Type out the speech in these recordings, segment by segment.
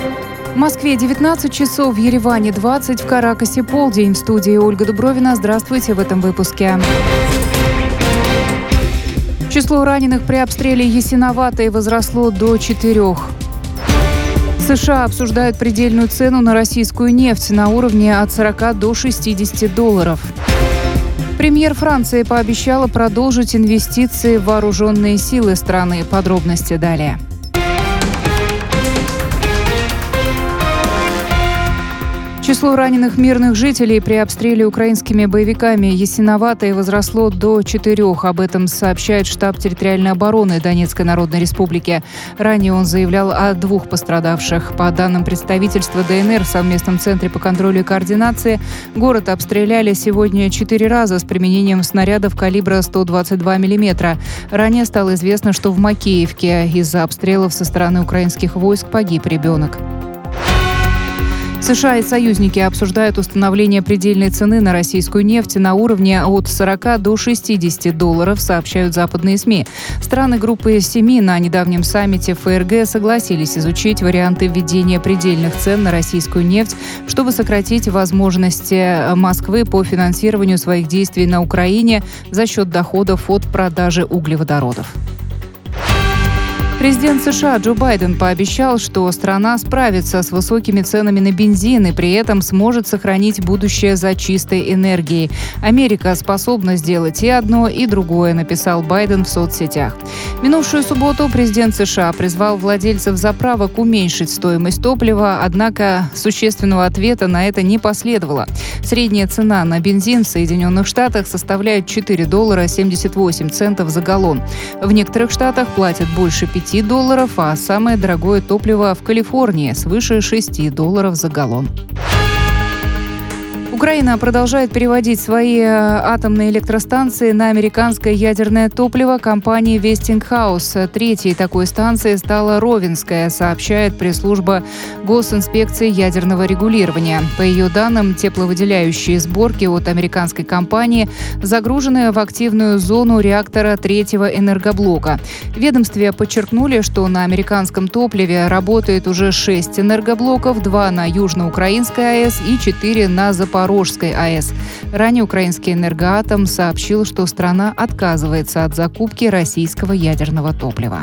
В Москве 19 часов, в Ереване 20, в Каракасе полдень. В студии Ольга Дубровина. Здравствуйте в этом выпуске. Число раненых при обстреле Ясиноватой возросло до 4. США обсуждают предельную цену на российскую нефть на уровне от 40 до 60 долларов. Премьер Франции пообещала продолжить инвестиции в вооруженные силы страны. Подробности далее. Число раненых мирных жителей при обстреле украинскими боевиками Ясиноватой возросло до 4. Об этом сообщает штаб территориальной обороны Донецкой Народной Республики. Ранее он заявлял о 2 пострадавших. По данным представительства ДНР в совместном центре по контролю и координации, город обстреляли сегодня 4 раза с применением снарядов калибра 122 мм. Ранее стало известно, что в Макеевке из-за обстрелов со стороны украинских войск погиб ребенок. США и союзники обсуждают установление предельной цены на российскую нефть на уровне от 40 до 60 долларов, сообщают западные СМИ. Страны группы 7 на недавнем саммите ФРГ согласились изучить варианты введения предельных цен на российскую нефть, чтобы сократить возможности Москвы по финансированию своих действий на Украине за счет доходов от продажи углеводородов. Президент США Джо Байден пообещал, что страна справится с высокими ценами на бензин и при этом сможет сохранить будущее за чистой энергией. «Америка способна сделать и одно, и другое», написал Байден в соцсетях. В минувшую субботу президент США призвал владельцев заправок уменьшить стоимость топлива, однако существенного ответа на это не последовало. Средняя цена на бензин в Соединенных Штатах составляет $4.78 за галлон. В некоторых штатах платят больше $5, а самое дорогое топливо в Калифорнии свыше $6 за галлон. Украина продолжает переводить свои атомные электростанции на американское ядерное топливо компании Westinghouse. Третьей такой станцией стала Ровенская, сообщает пресс-служба Госинспекции ядерного регулирования. По ее данным, тепловыделяющие сборки от американской компании загружены в активную зону реактора 3-го энергоблока. В ведомстве подчеркнули, что на американском топливе работает уже 6 энергоблоков, 2 на Южноукраинской АЭС и 4 на Запорожской АЭС. Ранее украинский «Энергоатом» сообщил, что страна отказывается от закупки российского ядерного топлива.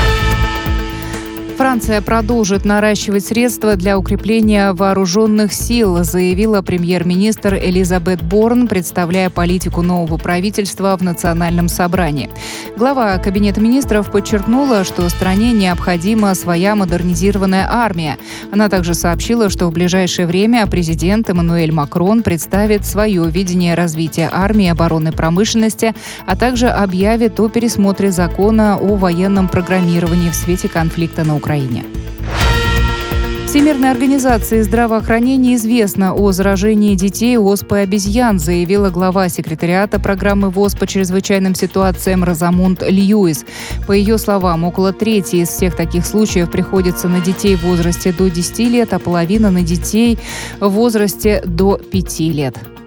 Франция продолжит наращивать средства для укрепления вооруженных сил, заявила премьер-министр Элизабет Борн, представляя политику нового правительства в Национальном собрании. Глава Кабинета министров подчеркнула, что стране необходима своя модернизированная армия. Она также сообщила, что в ближайшее время президент Эммануэль Макрон представит свое видение развития армии и оборонной промышленности, а также объявит о пересмотре закона о военном программировании в свете конфликта на Украине. Всемирной организации здравоохранения известно о заражении детей оспой обезьян, заявила глава секретариата программы ВОЗ по чрезвычайным ситуациям Розамунд Льюис. По ее словам, около трети из всех таких случаев приходится на детей в возрасте до 10 лет, а половина на детей в возрасте до 5 лет.